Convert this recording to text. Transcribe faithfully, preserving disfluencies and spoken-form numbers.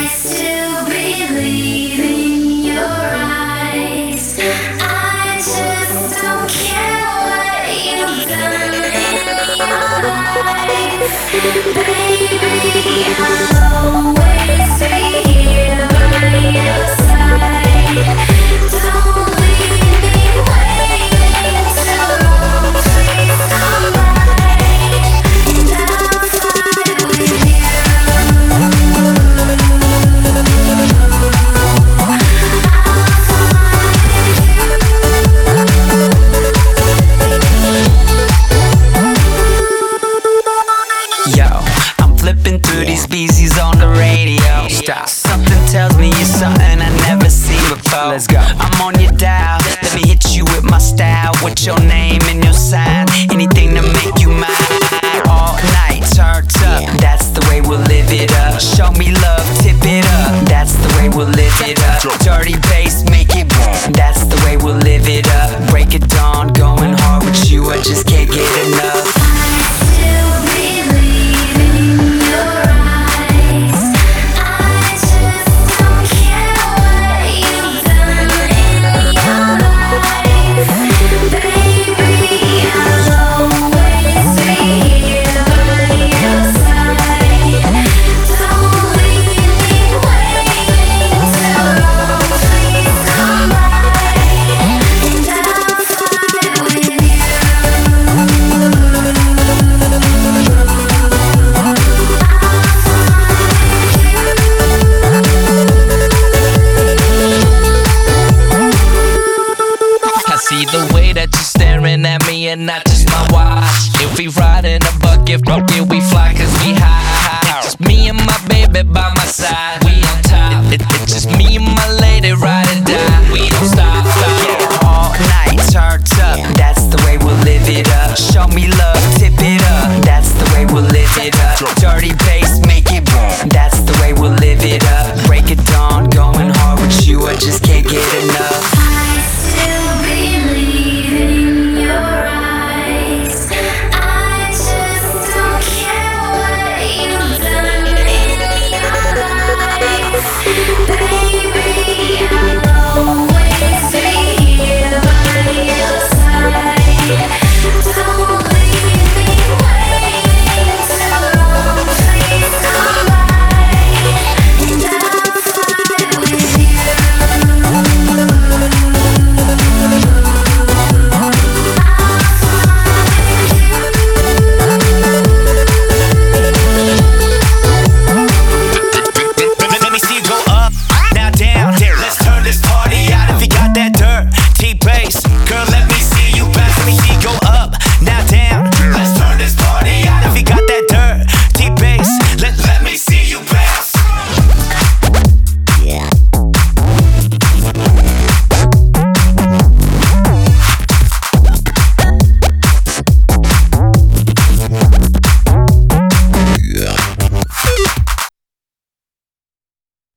still believe in your eyes. I just don't care what you've done in your life. Baby, I'll always be here by your side. Don't leave me waiting too long. Please come by, and I'll fly with you. Yo, I'm flipping through these species on the radio. Stop. Something tells me you're something I never seen before. Let's go. I'm on your dial. Let me hit you with my style. With your name and your sign. Anything to make you mine. All night, turned up. That's the way we'll live it up. Show me love, tip it up. That's the way we'll live it up. Dirty bass, make it boom. That's the way we'll live it up. Break it down, going hard with you. I just can't get enough. See the way that you're staring at me and not just my watch. If we ride in a bucket, fuck it, we